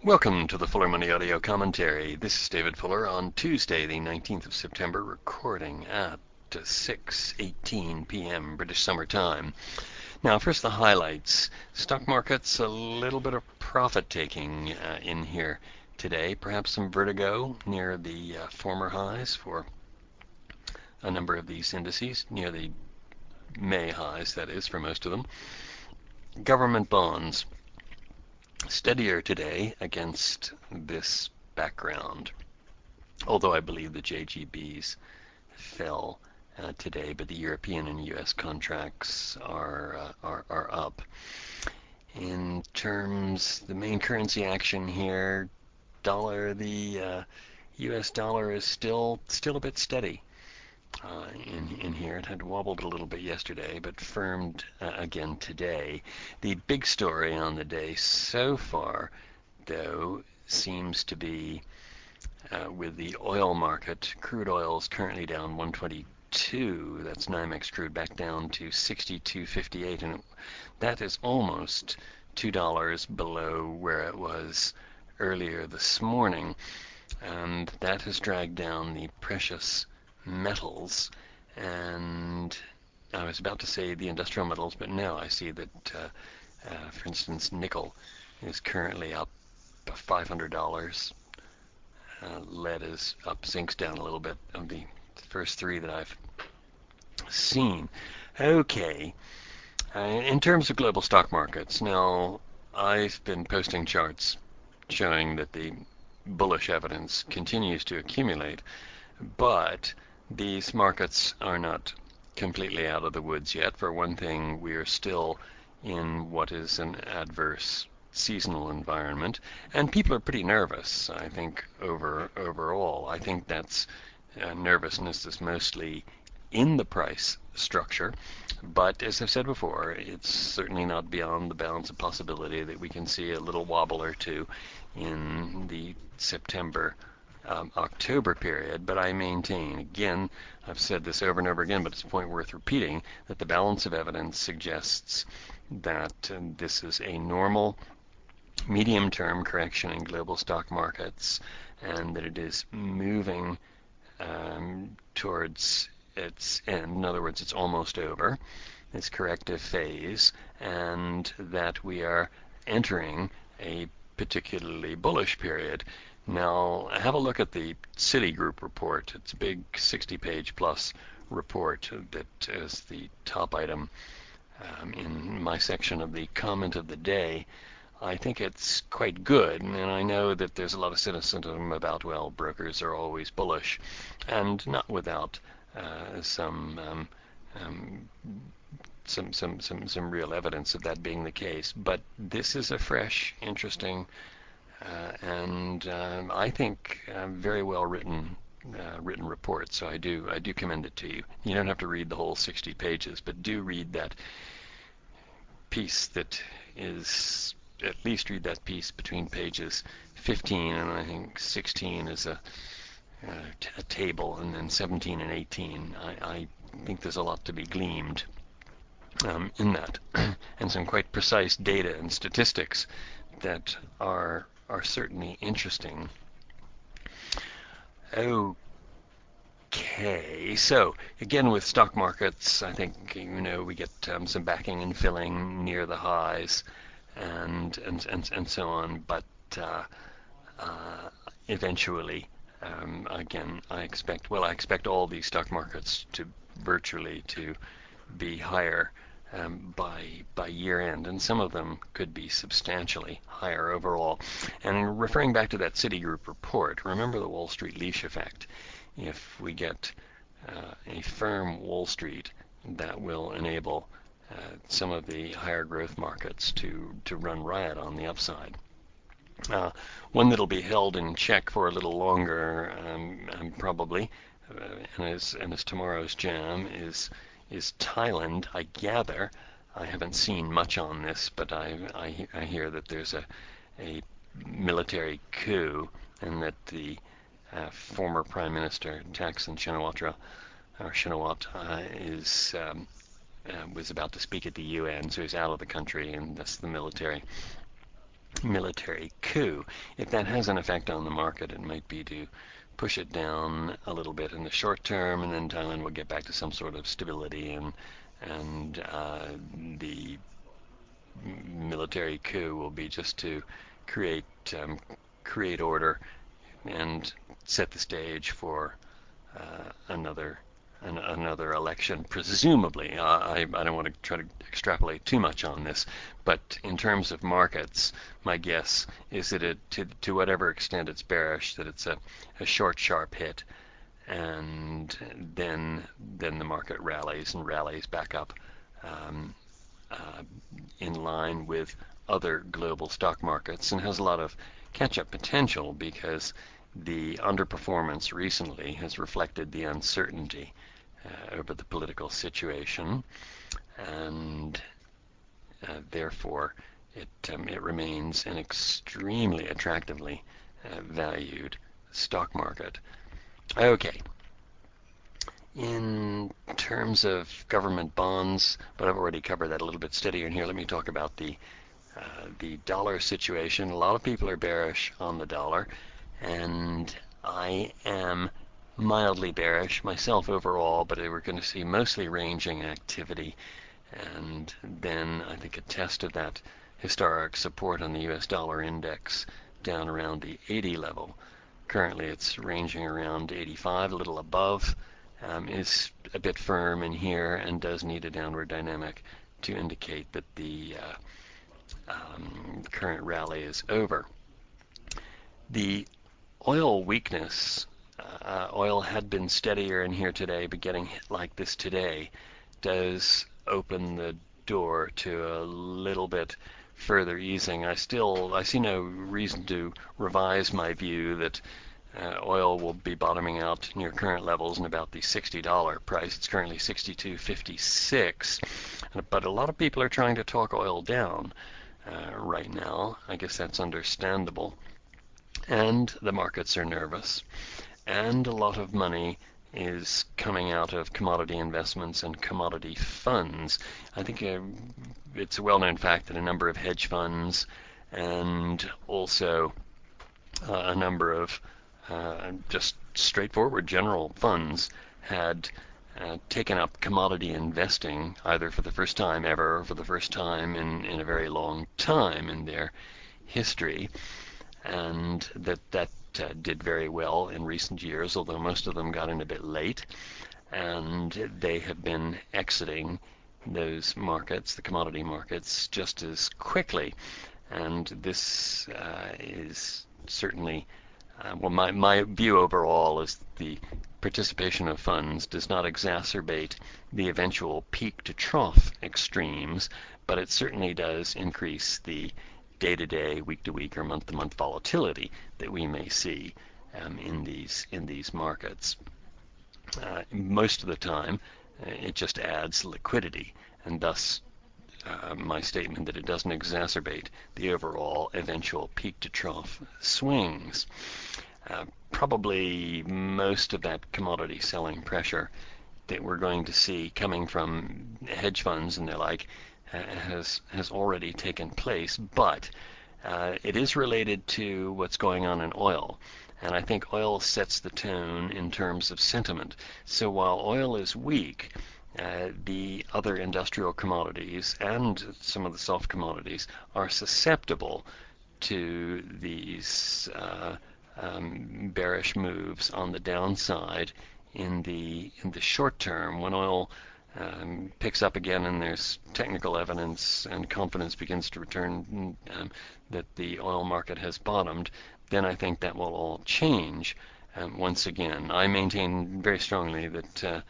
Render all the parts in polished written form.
Welcome to the Fuller Money Audio Commentary. This is David Fuller on Tuesday, the 19th of September, recording at 6:18 p.m. British Summer Time. Now, first the highlights. Stock market's a little bit of profit taking in here today. Perhaps some vertigo near the former highs for a number of these indices, near the May highs, that is, for most of them. Government bonds. Steadier today against this background, although I believe the JGBs fell today, but the European and U.S. contracts are up. In terms, the main currency action here, the U.S. dollar is still a bit steady. In here. It had wobbled a little bit yesterday, but firmed again today. The big story on the day so far, though, seems to be with the oil market. Crude oil is currently down 122. That's NYMEX crude back down to 62.58, and that is almost $2 below where it was earlier this morning, and that has dragged down the precious metals, and I was about to say the industrial metals, but no, I see that, for instance, nickel is currently up $500. Lead is up, zinc's down a little bit, of the first three that I've seen. Okay, in terms of global stock markets, now I've been posting charts showing that the bullish evidence continues to accumulate, but these markets are not completely out of the woods yet. For one thing, we are still in what is an adverse seasonal environment, and people are pretty nervous, I think, overall. I think that's nervousness is mostly in the price structure, but as I've said before, it's certainly not beyond the bounds of possibility that we can see a little wobble or two in the September October period, but I maintain, again, I've said this over and over again, but it's a point worth repeating, that the balance of evidence suggests that this is a normal medium-term correction in global stock markets, and that it is moving towards its end. In other words, it's almost over, its corrective phase, and that we are entering a particularly bullish period. Now, have a look at the Citigroup report. It's a big 60-page plus report that is the top item in my section of the comment of the day. I think it's quite good, and I know that there's a lot of cynicism about, well, brokers are always bullish, and not without some real evidence of that being the case. But this is a fresh, interesting, and I think very well written report. So I do commend it to you. You don't have to read the whole 60 pages, but do read that piece that is, at least read that piece between pages 15 and I think 16 is a table, and then 17 and 18. I think there's a lot to be gleaned in that, and some quite precise data and statistics that are certainly interesting. Okay, so again with stock markets, I think we get some backing and filling near the highs, and so on. But eventually, again, I expect all these stock markets to virtually to be higher by year end, and some of them could be substantially higher overall. And referring back to that Citigroup report, remember the Wall Street leash effect. If we get a firm Wall Street, that will enable some of the higher growth markets to run riot on the upside. One that'll be held in check for a little longer, probably, and as tomorrow's jam is Thailand. I gather, I haven't seen much on this, but I hear that there's a military coup, and that the former Prime Minister Thaksin Shinawatra was about to speak at the UN, so he's out of the country, and that's the military military coup. If that has an effect on the market, it might be to push it down a little bit in the short term, and then Thailand will get back to some sort of stability, and the military coup will be just to create create order and set the stage for another election, presumably. I don't want to try to extrapolate too much on this, but in terms of markets, my guess is that to whatever extent it's bearish, that it's a short, sharp hit, and then the market rallies and rallies back up um, in line with other global stock markets, and has a lot of catch-up potential because the underperformance recently has reflected the uncertainty over the political situation, and therefore it remains an extremely attractively valued stock market. Okay, in terms of government bonds, but I've already covered that a little bit steadier in here. Let me talk about the dollar situation. A lot of people are bearish on the dollar, and I am mildly bearish myself overall, but we're going to see mostly ranging activity, and then I think a test of that historic support on the US dollar index down around the 80 level. Currently it's ranging around 85, a little above, is a bit firm in here and does need a downward dynamic to indicate that the current rally is over. The oil weakness, oil had been steadier in here today, but getting hit like this today does open the door to a little bit further easing. I see no reason to revise my view that oil will be bottoming out near current levels in about the $60 price. It's currently $62.56, but a lot of people are trying to talk oil down right now. I guess that's understandable. And the markets are nervous, and a lot of money is coming out of commodity investments and commodity funds. I think it's a well-known fact that a number of hedge funds and also a number of just straightforward general funds had taken up commodity investing either for the first time ever or for the first time in a very long time in their history, and that did very well in recent years, although most of them got in a bit late, and they have been exiting those markets, the commodity markets, just as quickly. And this is certainly, well, my view overall is the participation of funds does not exacerbate the eventual peak to trough extremes, but it certainly does increase the day-to-day, week-to-week, or month-to-month volatility that we may see in these markets. Most of the time, it just adds liquidity, and thus my statement that it doesn't exacerbate the overall eventual peak-to-trough swings. Probably most of that commodity selling pressure that we're going to see coming from hedge funds and the like has already taken place, but it is related to what's going on in oil. And I think oil sets the tone in terms of sentiment. So while oil is weak, the other industrial commodities and some of the soft commodities are susceptible to these bearish moves on the downside in the short term. When oil picks up again and there's technical evidence and confidence begins to return that the oil market has bottomed, then I think that will all change once again. I maintain very strongly that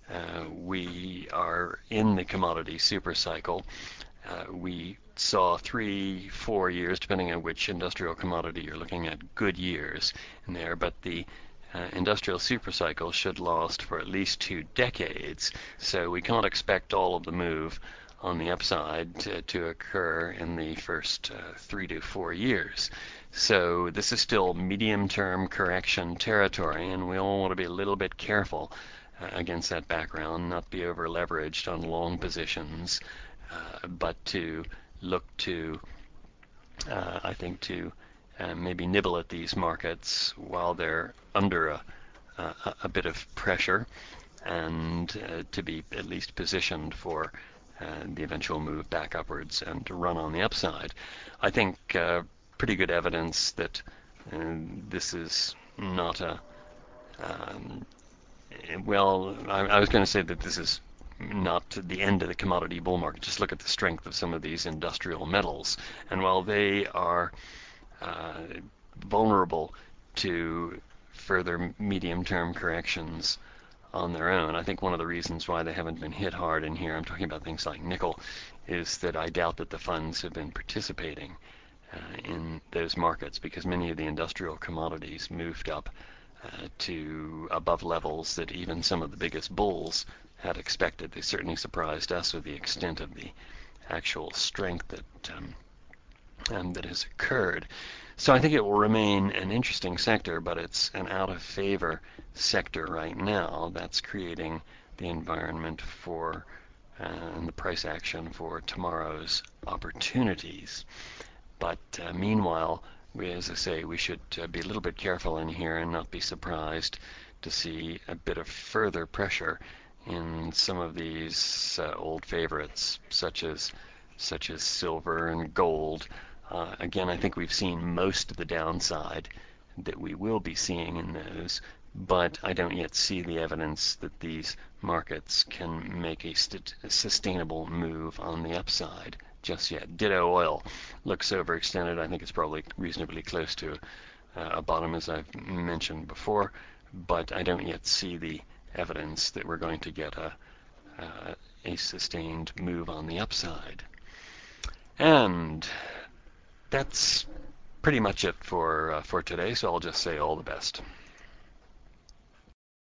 we are in the commodity super cycle. We saw 3-4 years, depending on which industrial commodity you're looking at, good years in there, but the industrial supercycle should last for at least 2 decades, so we can't expect all of the move on the upside to occur in the first 3 to 4 years. So this is still medium-term correction territory, and we all want to be a little bit careful against that background, not be over-leveraged on long positions, but to look to I think, to maybe nibble at these markets while they're under a bit of pressure, and to be at least positioned for the eventual move back upwards and to run on the upside. I think pretty good evidence that this is not a well, I was going to say that this is not the end of the commodity bull market. Just look at the strength of some of these industrial metals, and while they are vulnerable to further medium-term corrections on their own, I think one of the reasons why they haven't been hit hard in here, I'm talking about things like nickel, is that I doubt that the funds have been participating in those markets, because many of the industrial commodities moved up to above levels that even some of the biggest bulls had expected. They certainly surprised us with the extent of the actual strength that has occurred. So I think it will remain an interesting sector, but it's an out-of-favor sector right now. That's creating the environment for and the price action for tomorrow's opportunities. But meanwhile, as I say, we should be a little bit careful in here and not be surprised to see a bit of further pressure in some of these old favorites, such as silver and gold. Again, I think we've seen most of the downside that we will be seeing in those, but I don't yet see the evidence that these markets can make a sustainable move on the upside just yet. Ditto oil looks overextended. I think it's probably reasonably close to a bottom, as I've mentioned before, but I don't yet see the evidence that we're going to get a sustained move on the upside. And that's pretty much it for today, so I'll just say all the best.